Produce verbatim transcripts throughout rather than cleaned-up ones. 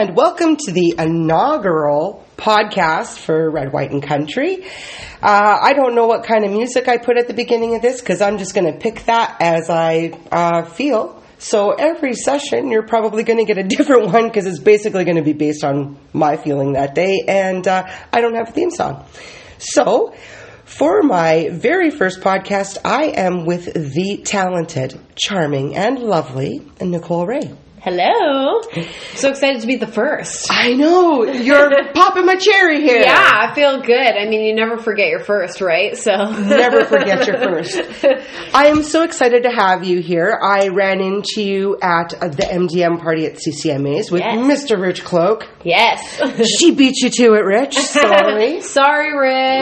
and welcome to the inaugural podcast for Red, White, and Country. Uh, I don't know what kind of music I put at the beginning of this because I'm just going to pick that as I uh, feel. So every session, you're probably going to get a different one because it's basically going to be based on my feeling that day, and uh, I don't have a theme song. So for my very first podcast, I am with the talented, charming, and lovely Nicole Ray. Hello. So excited to be the first. I know. You're popping my cherry here. Yeah, I feel good. I mean, you never forget your first, right? So never forget your first. I am so excited to have you here. I ran into you at the M D M party at C C M A's with yes. Mister Rich Cloak. Yes. She beat you to it, Rich. Sorry. Sorry,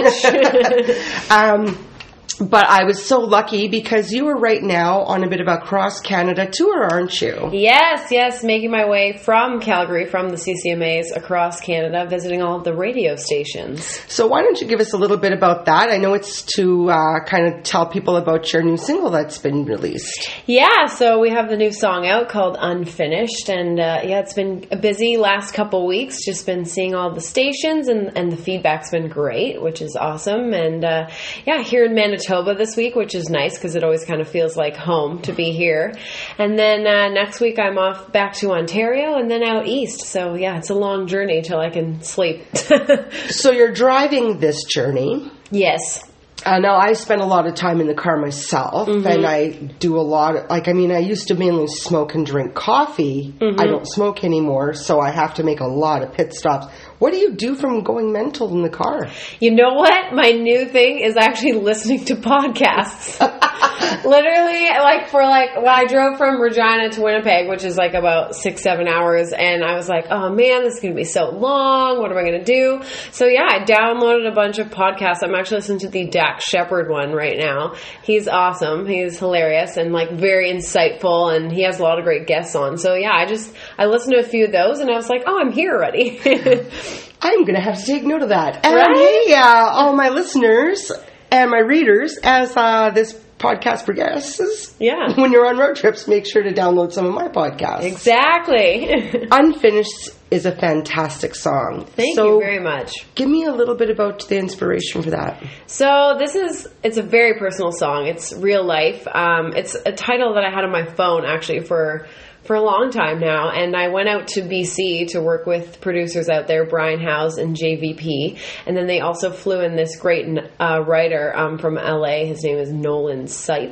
Rich. um... But I was so lucky because you are right now on a bit of a cross-Canada tour, aren't you? Yes, yes. Making my way from Calgary, from the C C M A's across Canada, visiting all of the radio stations. So why don't you give us a little bit about that? I know it's to uh, kind of tell people about your new single that's been released. Yeah, so we have the new song out called Unfinished. And uh, yeah, it's been a busy last couple weeks. Just been seeing all the stations and, and the feedback's been great, which is awesome. And uh, yeah, here in Manitoba this week, which is nice because it always kind of feels like home to be here. And then uh, next week I'm off back to Ontario and then out east. So yeah, it's a long journey till I can sleep. So you're driving this journey. Yes. Uh, now, I spend a lot of time in the car myself, mm-hmm. and I do a lot of, like, I mean, I used to mainly smoke and drink coffee. Mm-hmm. I don't smoke anymore, so I have to make a lot of pit stops. What do you do from going mental in the car? You know what? My new thing is actually listening to podcasts. Literally, like, for, like, when I drove from Regina to Winnipeg, which is, like, about six, seven hours, and I was like, oh, man, this is going to be so long. What am I going to do? So, yeah, I downloaded a bunch of podcasts. I'm actually listening to the Dax Shepard one right now. He's awesome. He's hilarious and, like, very insightful, and he has a lot of great guests on. So, yeah, I just, I listened to a few of those, and I was like, oh, I'm here already. I'm going to have to take note of that. And right? hey, uh, all my listeners and my readers, as uh, this podcast progresses, yeah. when you're on road trips, make sure to download some of my podcasts. Exactly. Unfinished is a fantastic song. Thank so you very much. Give me a little bit about the inspiration for that. So this is, it's a very personal song. It's real life. Um, it's a title that I had on my phone actually for for a long time now, and I went out to B C to work with producers out there, Brian Howes and J V P, and then they also flew in this great uh, writer um, from L A. His name is Nolan Sipe,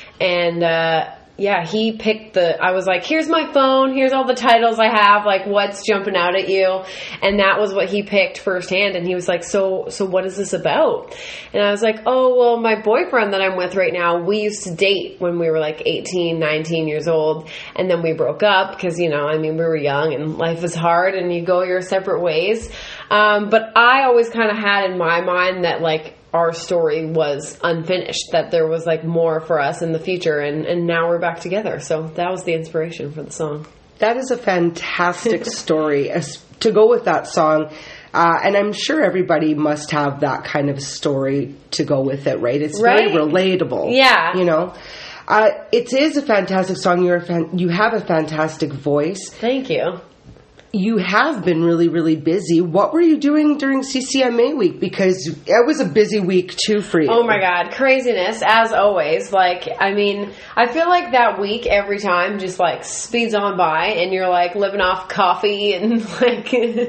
and uh, yeah, he picked the, I was like, here's my phone, here's all the titles I have, like, what's jumping out at you? And that was what he picked firsthand, and he was like, so, so what is this about? And I was like, oh, well, my boyfriend that I'm with right now, we used to date when we were like eighteen, nineteen years old, and then we broke up, because, you know, I mean, we were young, and life was hard, and you go your separate ways. Um, but I always kind of had in my mind that, like, our story was unfinished, that there was like more for us in the future, and, and now we're back together. So that was the inspiration for the song. That is a fantastic story as, to go with that song. Uh, and I'm sure everybody must have that kind of story to go with it, right? It's right? very relatable. Yeah. You know? Uh, it is a fantastic song. You're a fan- you have a fantastic voice. Thank you. You have been really, really busy. What were you doing during C C M A week? Because it was a busy week, too, for you. Oh, my God. Craziness, as always. Like, I mean, I feel like that week every time just, like, speeds on by, and you're, like, living off coffee and, like,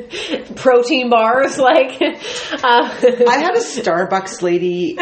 protein bars. Like, uh, I had a Starbucks lady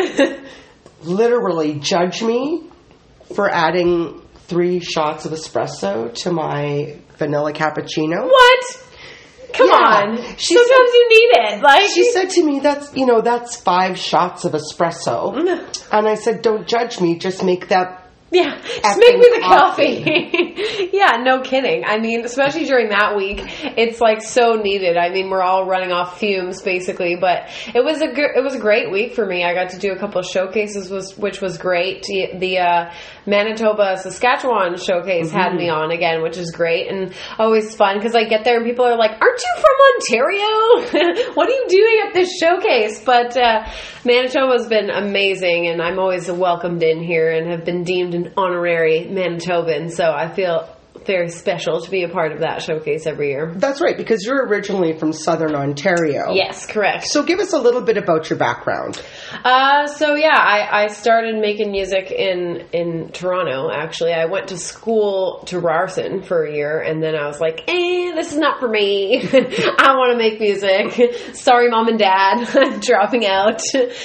literally judge me for adding three shots of espresso to my vanilla cappuccino. What? Come yeah. on. She Sometimes said, you need it. Like, she said to me, that's, you know, that's five shots of espresso. Mm. And I said, don't judge me, just make that. Yeah, just make me the coffee. coffee. Yeah, no kidding. I mean, especially during that week, it's like so needed. I mean, we're all running off fumes basically, but it was a good, it was a great week for me. I got to do a couple of showcases, was which was great. The uh, Manitoba Saskatchewan showcase mm-hmm. had me on again, which is great and always fun because I get there and people are like, "Aren't you from Ontario? What are you doing at this showcase?" But uh, Manitoba's been amazing, and I'm always welcomed in here and have been deemed an honorary Manitoban, so I feel very special to be a part of that showcase every year. That's right, because you're originally from Southern Ontario. Yes, correct. So give us a little bit about your background. Uh, so yeah, I, I started making music in, in Toronto, actually. I went to school to Ryerson for a year, and then I was like, eh, this is not for me. I want to make music. Sorry, Mom and Dad. I'm dropping out.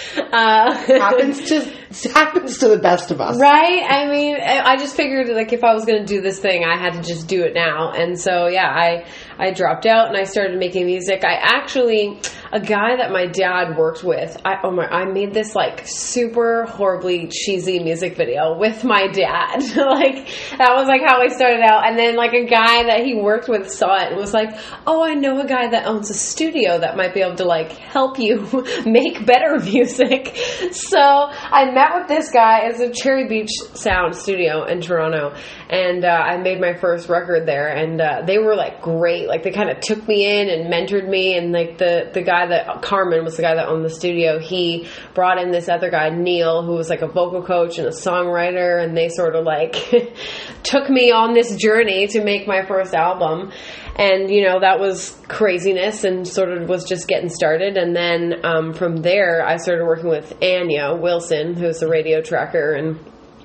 Uh, happens to happens to the best of us. Right? I mean, I just figured, like, if I was going to do this thing, I had to just do it now. And so, yeah, I, I dropped out and I started making music. I actually, a guy that my dad worked with, I, oh my, I made this, like, super horribly cheesy music video with my dad. Like, that was, like, how I started out. And then, like, a guy that he worked with saw it and was like, oh, I know a guy that owns a studio that might be able to, like, help you make better music. So I met with this guy. It's a Cherry Beach Sound studio in Toronto, and uh, I made my first record there, and uh, they were like great. Like, they kind of took me in and mentored me, and like the the guy that Carmen was the guy that owned the studio, he brought in this other guy, Neil, who was like a vocal coach and a songwriter, and they sort of like took me on this journey to make my first album. And, you know, that was craziness and sort of was just getting started. And then um, from there, I started working with Anya Wilson, who's the radio tracker, and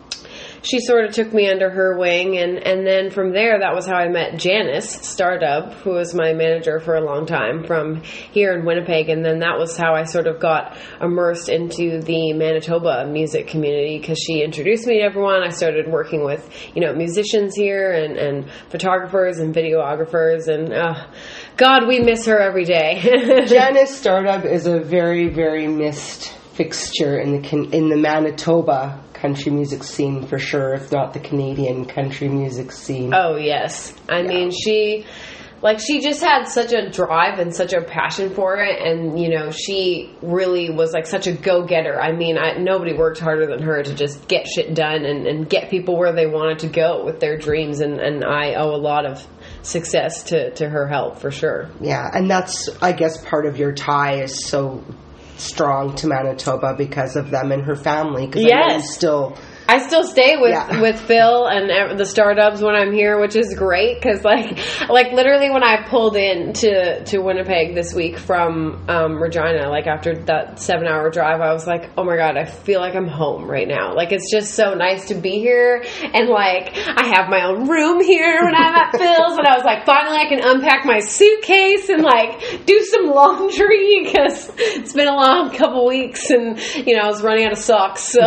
she sort of took me under her wing. And, and then from there, that was how I met Janice Stardub, who was my manager for a long time from here in Winnipeg. And then that was how I sort of got immersed into the Manitoba music community, because she introduced me to everyone. I started working with, you know, musicians here and, and photographers and videographers. And uh, God, we miss her every day. Janice Stardub is a very, very missed fixture in the in the Manitoba country music scene, for sure, if not the Canadian country music scene. Oh, yes. I yeah. mean, she, like, she just had such a drive and such a passion for it, and, you know, she really was, like, such a go-getter. I mean, I, nobody worked harder than her to just get shit done and, and get people where they wanted to go with their dreams, and, and I owe a lot of success to, to her help, for sure. Yeah, and that's, I guess, part of your tie is so strong to Manitoba because of them and her family. Because yes. I know you still I still stay with, yeah. with Phil and the Stardubs when I'm here, which is great because, like, like literally when I pulled in to, to Winnipeg this week from um, Regina, like after that seven-hour drive, I was like, oh my God, I feel like I'm home right now. Like, it's just so nice to be here, and, like, I have my own room here when I'm at Phil's, and I was like, finally I can unpack my suitcase and, like, do some laundry because it's been a long couple weeks, and, you know, I was running out of socks, so...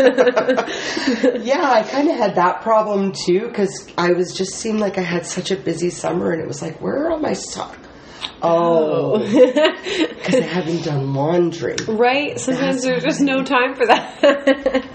Yeah, I kind of had that problem too, because I was just seemed like I had such a busy summer, and it was like, where are all my socks? Oh, because I haven't done laundry. Right? Sometimes That's there's just no time for that.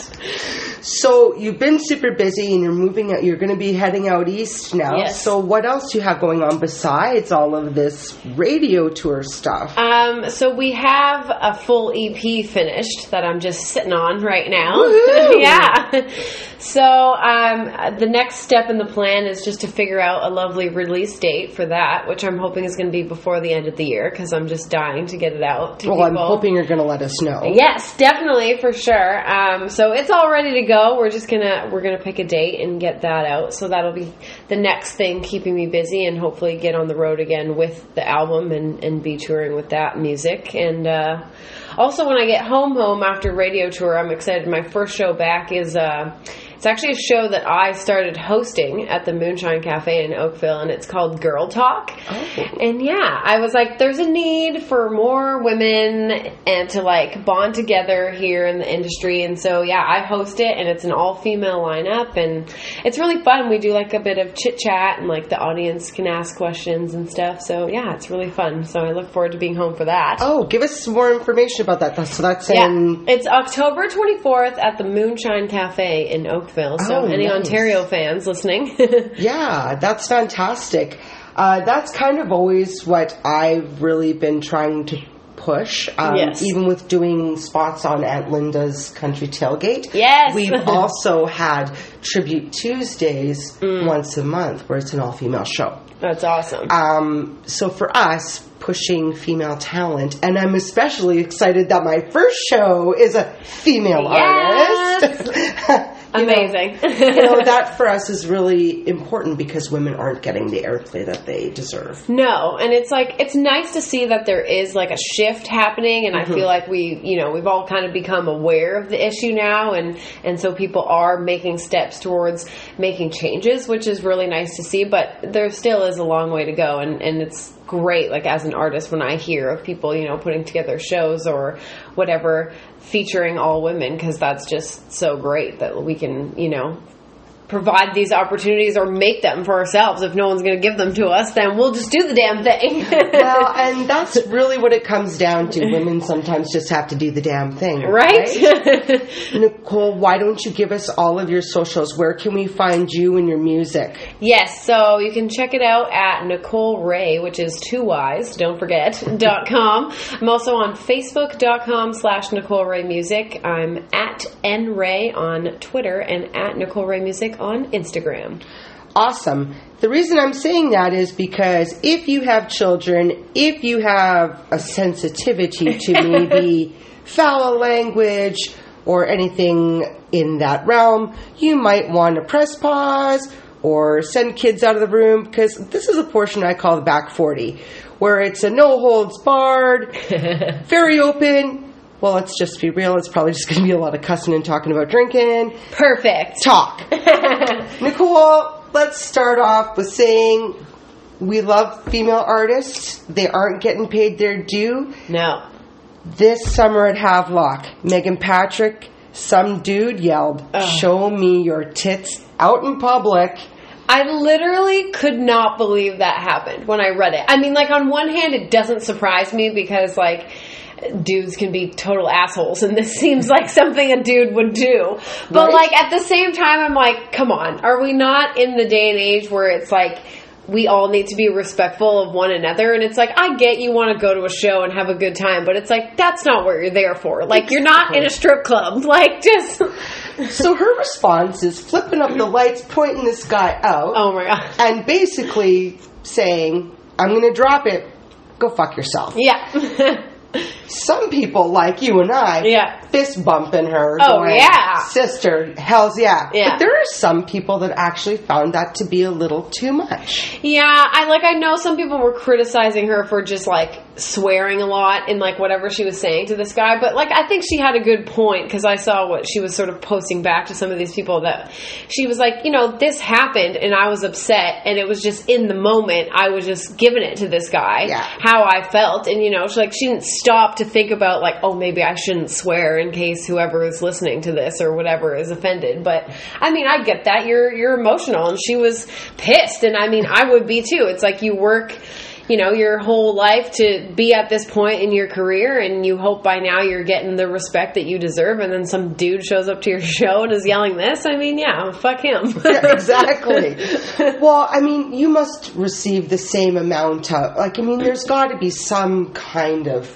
So you've been super busy, and you're moving out. You're going to be heading out east now. Yes. So what else do you have going on besides all of this radio tour stuff? Um, so we have a full E P finished that I'm just sitting on right now. Woohoo! Yeah. So um, the next step in the plan is just to figure out a lovely release date for that, which I'm hoping is going to be before the end of the year, because I'm just dying to get it out to well, people. I'm hoping you're going to let us know. Yes, definitely, for sure. Um, so it's all ready to go. We're just gonna we're gonna pick a date and get that out. So that'll be the next thing keeping me busy, and hopefully get on the road again with the album and, and be touring with that music. And uh, also, when I get home home after radio tour, I'm excited. My first show back is. Uh, It's actually a show that I started hosting at the Moonshine Cafe in Oakville, and it's called Girl Talk. Oh. And yeah, I was like, there's a need for more women and to like bond together here in the industry. And so yeah, I host it, and it's an all-female lineup, and it's really fun. We do like a bit of chit-chat, and like the audience can ask questions and stuff. So yeah, it's really fun. So I look forward to being home for that. Oh, give us some more information about that. So that's yeah, in... it's October twenty-fourth at the Moonshine Cafe in Oakville. So oh, any nice. Ontario fans listening? Yeah, that's fantastic. Uh, that's kind of always what I've really been trying to push. Um, yes. Even with doing spots on Aunt Linda's Country Tailgate. Yes. We've also had Tribute Tuesdays mm. once a month where it's an all-female show. That's awesome. Um, so for us, pushing female talent, and I'm especially excited that my first show is a female yes. artist. Amazing. Know, you know, that for us is really important because women aren't getting the airplay that they deserve. No, and it's like, it's nice to see that there is like a shift happening, and mm-hmm. I feel like we, you know, we've all kind of become aware of the issue now, and, and so people are making steps towards making changes, which is really nice to see, but there still is a long way to go, and, and it's great, like as an artist, when I hear of people, you know, putting together shows or whatever featuring all women, because that's just so great that we can, you know, provide these opportunities or make them for ourselves. If no one's going to give them to us, then we'll just do the damn thing. Well, and that's really what it comes down to. Women sometimes just have to do the damn thing. Right? right? Nicole, why don't you give us all of your socials? Where can we find you and your music? Yes, so you can check it out at Nicole Ray, which is two Y's, don't forget, dot com. I'm also on Facebook.com slash Nicole Ray Music. I'm at N Ray on Twitter and at Nicole Ray Music on Instagram. Awesome. The reason I'm saying that is because if you have children, if you have a sensitivity to maybe foul language or anything in that realm, you might want to press pause or send kids out of the room, because this is a portion I call the back forty, where it's a no holds barred, very open. Well, let's just be real. It's probably just going to be a lot of cussing and talking about drinking. Perfect. Talk. Nicole, let's start off with saying we love female artists. They aren't getting paid their due. No. This summer at Havelock, Megan Patrick, some dude yelled, Ugh. "Show me your tits," out in public. I literally could not believe that happened when I read it. I mean, like, on one hand, it doesn't surprise me because, like, dudes can be total assholes, and this seems like something a dude would do. But, right? like, at the same time, I'm like, come on. Are we not in the day and age where it's like we all need to be respectful of one another? And it's like, I get you want to go to a show and have a good time, but it's like, that's not what you're there for. Like, you're not in a strip club. Like, just... So her response is flipping up the lights, pointing this guy out. Oh, my God. And basically saying, I'm going to drop it. Go fuck yourself. Yeah. Some people, like you and I, yeah. fist bumping her. Oh, going, yeah. Sister, hells yeah. yeah. But there are some people that actually found that to be a little too much. Yeah, I like. I know some people were criticizing her for just, like, swearing a lot in, like, whatever she was saying to this guy. But, like, I think she had a good point, because I saw what she was sort of posting back to some of these people, that she was like, you know, this happened, and I was upset, and it was just in the moment, I was just giving it to this guy, yeah. how I felt. And, you know, she, like, she didn't stop to think about, like, oh, maybe I shouldn't swear in case whoever is listening to this or whatever is offended. But, I mean, I get that. You're, you're emotional, and she was pissed, and, I mean, I would be, too. It's like you work... you know, your whole life to be at this point in your career, and you hope by now you're getting the respect that you deserve, and then some dude shows up to your show and is yelling this. I mean, yeah, fuck him. Yeah, exactly. Well, I mean, you must receive the same amount of, like, I mean, there's got to be some kind of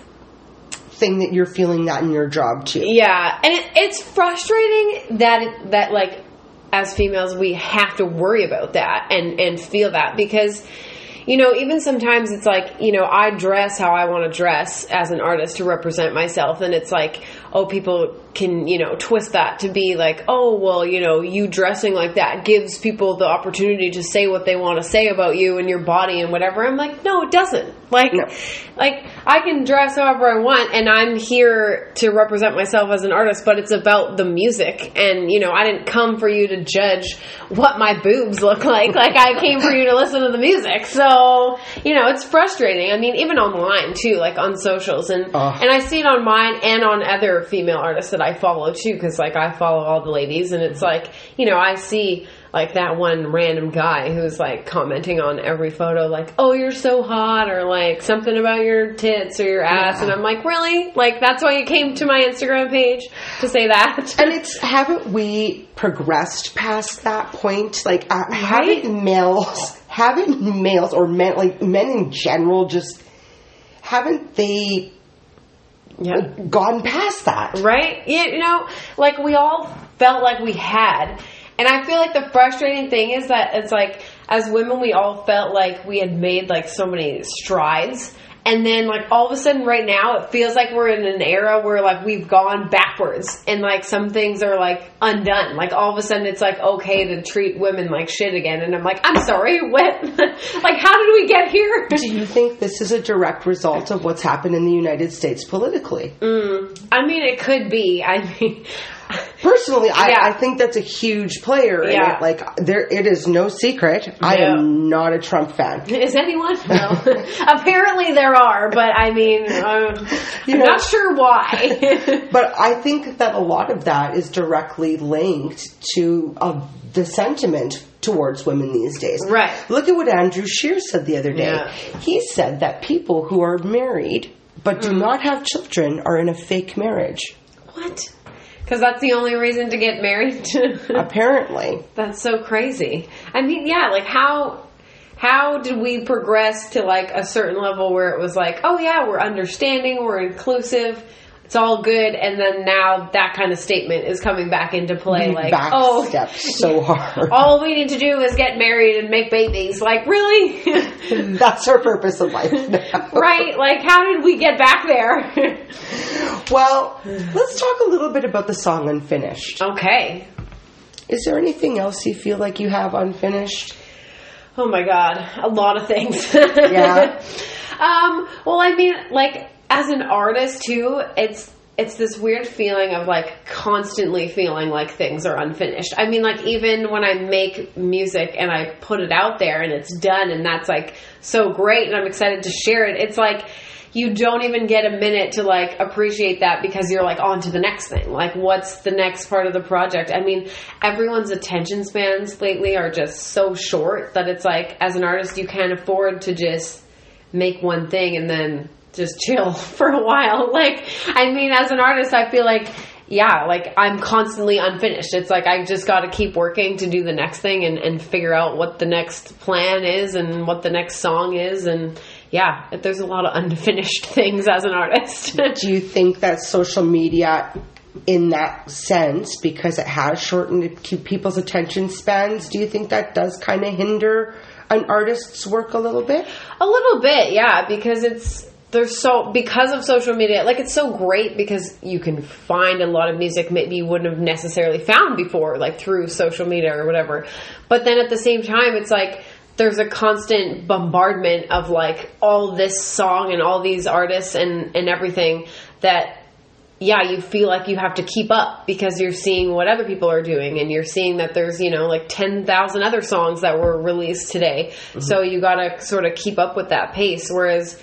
thing that you're feeling that in your job too. Yeah, and it, it's frustrating that, it, that, like, as females, we have to worry about that and, and feel that, because... you know, even sometimes it's like, you know, I dress how I want to dress as an artist to represent myself. And it's like, oh, people can, you know, twist that to be like, oh, well, you know, you dressing like that gives people the opportunity to say what they want to say about you and your body and whatever. I'm like, no, it doesn't. Like, no. like I can dress however I want, and I'm here to represent myself as an artist, but it's about the music. And, you know, I didn't come for you to judge what my boobs look like. Like, I came for you to listen to the music. So, you know, it's frustrating. I mean, even online too, like on socials, and uh. and I see it on mine and on other female artists that I follow too, because like I follow all the ladies, and it's like, you know, I see like that one random guy who's like commenting on every photo, like, oh, you're so hot, or like something about your tits or your ass. Yeah. And I'm like, really? Like, that's why you came to my Instagram page to say that? And it's, haven't we progressed past that point? Like, uh, right? haven't males, haven't males or men, like men in general, just haven't they yeah. gone past that? Right? You know, like we all felt like we had. And I feel like the frustrating thing is that it's like, as women, we all felt like we had made like so many strides. And then, like, all of a sudden right now, it feels like we're in an era where, like, we've gone backwards. And, like, some things are, like, undone. Like, all of a sudden it's, like, okay to treat women like shit again. And I'm like, I'm sorry, what? Like, how did we get here? Do you think this is a direct result of what's happened in the United States politically? Mm, I mean, it could be. I mean... Personally, I, yeah. I think that's a huge player in yeah. it. Like, there, it is no secret. No. I am not a Trump fan. Is anyone? No. Apparently there are, but I mean, um, I'm know, not sure why. But I think that a lot of that is directly linked to uh, the sentiment towards women these days. Right. Look at what Andrew Scheer said the other day. Yeah. He said that people who are married but do mm. not have children are in a fake marriage. What? Because that's the only reason to get married? Apparently. That's so crazy. I mean, yeah, like how how did we progress to like a certain level where it was like, oh yeah, we're understanding, we're inclusive, it's all good, and then now that kind of statement is coming back into play. We like, oh, oh, so hard. All we need to do is get married and make babies. Like, really? That's our purpose of life now. Right? Like, how did we get back there? Well, let's talk a little bit about the song Unfinished. Okay. Is there anything else you feel like you have unfinished? Oh my God. A lot of things. Yeah. um, well, I mean, like, as an artist too, it's it's this weird feeling of like constantly feeling like things are unfinished. I mean, like even when I make music and I put it out there and it's done and that's like so great and I'm excited to share it, it's like you don't even get a minute to like appreciate that because you're like on to the next thing. Like what's the next part of the project? I mean, everyone's attention spans lately are just so short that it's like as an artist you can't afford to just make one thing and then just chill for a while. Like, I mean, as an artist, I feel like, yeah, like I'm constantly unfinished. It's like I just got to keep working to do the next thing and, and figure out what the next plan is and what the next song is. And yeah, there's a lot of unfinished things as an artist. Do you think that social media, in that sense, because it has shortened people's attention spans, do you think that does kind of hinder an artist's work a little bit? A little bit, yeah, because it's There's so, because of social media, like it's so great because you can find a lot of music maybe you wouldn't have necessarily found before, like through social media or whatever. But then at the same time, it's like there's a constant bombardment of like all this song and all these artists and, and everything that, yeah, you feel like you have to keep up because you're seeing what other people are doing and you're seeing that there's, you know, like ten thousand other songs that were released today. Mm-hmm. So you got to sort of keep up with that pace. Whereas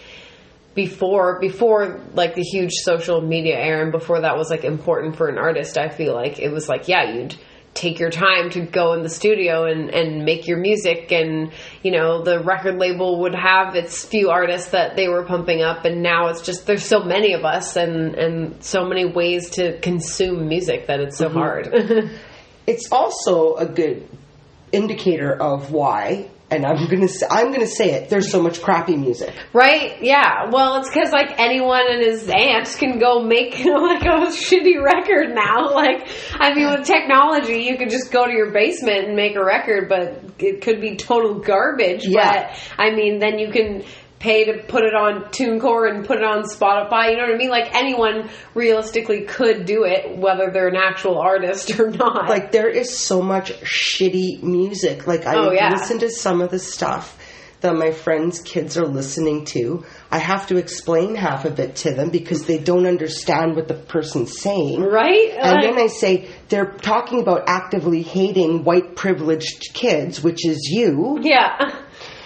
Before, before like the huge social media era and before that was like important for an artist, I feel like it was like, yeah, you'd take your time to go in the studio and, and make your music and, you know, the record label would have its few artists that they were pumping up and now it's just, there's so many of us and, and so many ways to consume music that it's so mm-hmm. hard. It's also a good indicator of why, and I'm gonna say, I'm gonna say it, there's so much crappy music, right? Yeah. Well, it's because like anyone and his aunt can go make like a shitty record now. Like, I mean, with technology, you could just go to your basement and make a record, but it could be total garbage. Yeah. But I mean, then you can pay to put it on TuneCore and put it on Spotify. You know what I mean? Like anyone realistically could do it, whether they're an actual artist or not. Like there is so much shitty music. Like I oh, yeah. listen to some of the stuff that my friends' kids are listening to. I have to explain half of it to them because they don't understand what the person's saying. Right? And like, then I say, they're talking about actively hating white privileged kids, which is you. Yeah.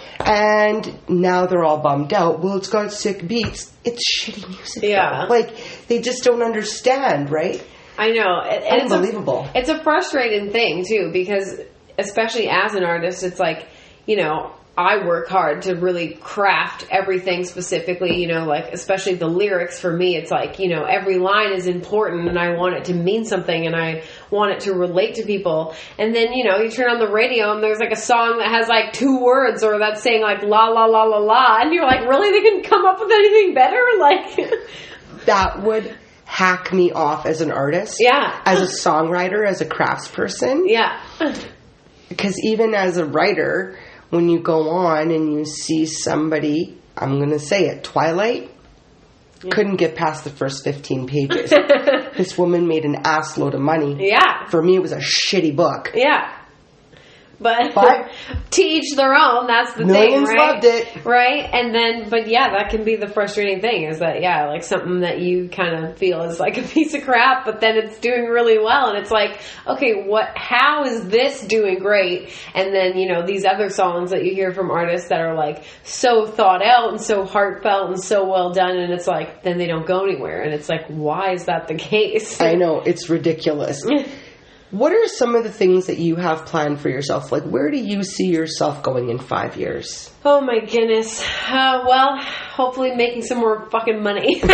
And now they're all bummed out. Well, it's got sick beats. It's shitty music. Yeah. Though. Like, they just don't understand, right? I know. And Unbelievable. It's a, it's a frustrating thing, too, because especially as an artist, it's like, you know, I work hard to really craft everything specifically, you know, like, especially the lyrics for me, it's like, you know, every line is important and I want it to mean something and I want it to relate to people. And then, you know, you turn on the radio and there's like a song that has like two words or that's saying like la la la la la and you're like, really? They can come up with anything better? Like, that would hack me off as an artist. Yeah. As a songwriter, as a craftsperson. Yeah. Because even as a writer, when you go on and you see somebody I'm going to say it, Twilight, yeah. couldn't get past the first fifteen pages. This woman made an ass load of money. Yeah. For me, it was a shitty book. Yeah. But, but to each their own, that's the millions thing, right? loved it. Right? And then, but yeah, that can be the frustrating thing is that, yeah, like something that you kind of feel is like a piece of crap, but then it's doing really well. And it's like, okay, what, how is this doing great? And then, you know, these other songs that you hear from artists that are like so thought out and so heartfelt and so well done. And it's like, then they don't go anywhere. And it's like, why is that the case? I know, it's ridiculous. What are some of the things that you have planned for yourself? Like, where do you see yourself going in five years? Oh, my goodness. Uh, well, hopefully making some more fucking money. Nice.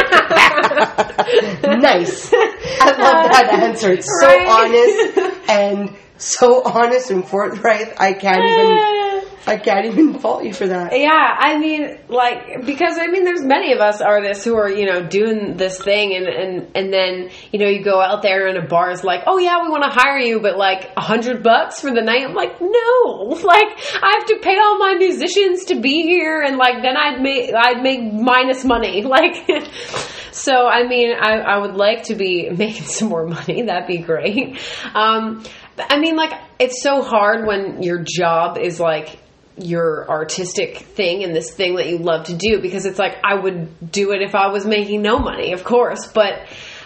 I love that answer. It's so right? honest and so honest and forthright. I can't even... I can't even fault you for that. Yeah, I mean, like, because, I mean, there's many of us artists who are, you know, doing this thing, and, and, and then, you know, you go out there in a bar, it's like, oh, yeah, we want to hire you, but, like, a hundred bucks for the night? I'm like, no. Like, I have to pay all my musicians to be here, and, like, then I'd make, I'd make minus money. Like, so, I mean, I, I would like to be making some more money. That'd be great. Um, I mean, like, it's so hard when your job is, like, your artistic thing and this thing that you love to do, because it's like, I would do it if I was making no money, of course, but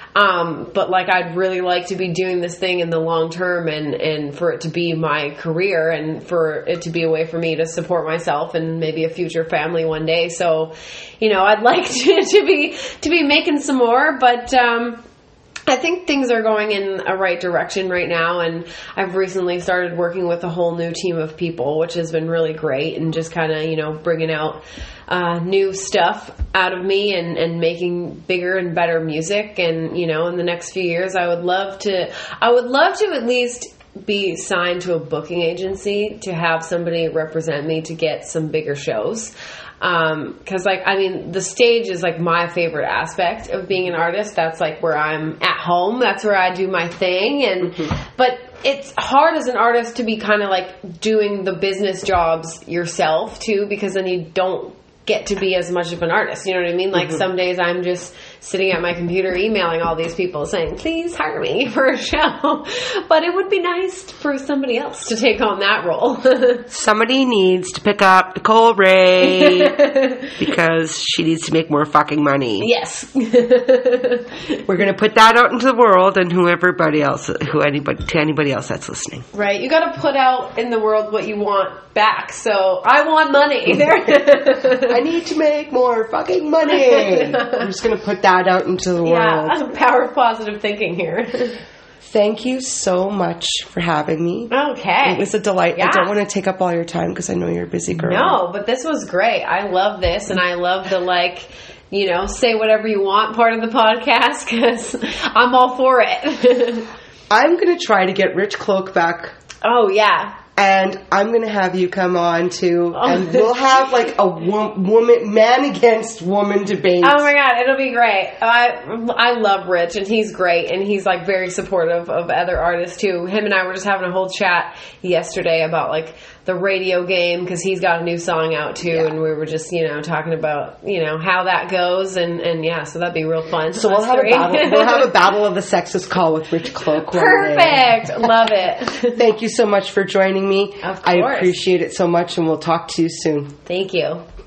um but like I'd really like to be doing this thing in the long term, and and for it to be my career, and for it to be a way for me to support myself and maybe a future family one day. So, you know, I'd like to, to be to be making some more, but um I think things are going in a right direction right now, and I've recently started working with a whole new team of people, which has been really great, and just kind of, you know, bringing out uh, new stuff out of me, and, and making bigger and better music. And, you know, in the next few years, I would love to, I would love to at least be signed to a booking agency, to have somebody represent me to get some bigger shows. Um, cause like, I mean, the stage is like my favorite aspect of being an artist. That's like where I'm at home. That's where I do my thing. And, mm-hmm. but it's hard as an artist to be kind of like doing the business jobs yourself too, because then you don't get to be as much of an artist. You know what I mean? Like mm-hmm. some days I'm just sitting at my computer emailing all these people saying, please hire me for a show. But it would be nice for somebody else to take on that role. Somebody needs to pick up Nicole Ray because she needs to make more fucking money. Yes. We're going to put that out into the world, and who everybody else, who anybody, to anybody else that's listening. Right. You got to put out in the world what you want back. So I want money. I need to make more fucking money. I'm just going to put that out into the world. Yeah, power of positive thinking here. Thank you so much for having me. Okay. It was a delight. Yeah. I don't want to take up all your time because I know you're a busy girl. No, but this was great. I love this, and I love the, like, you know, say whatever you want part of the podcast, because I'm all for it. I'm going to try to get Rich Cloak back. Oh, yeah. And I'm going to have you come on too, oh. and we'll have like a wo- woman, man against woman debate. Oh my God, it'll be great. I I love Rich, and he's great, and he's like very supportive of other artists too. Him and I were just having a whole chat yesterday about like the radio game, because he's got a new song out too, yeah. and we were just, you know, talking about, you know, how that goes, and, and yeah, so that'd be real fun. So we'll have a battle. We'll have a battle of the sexes call with Rich Cloak. Perfect. Love it. Thank you so much for joining me. Of course. I appreciate it so much, and we'll talk to you soon. Thank you.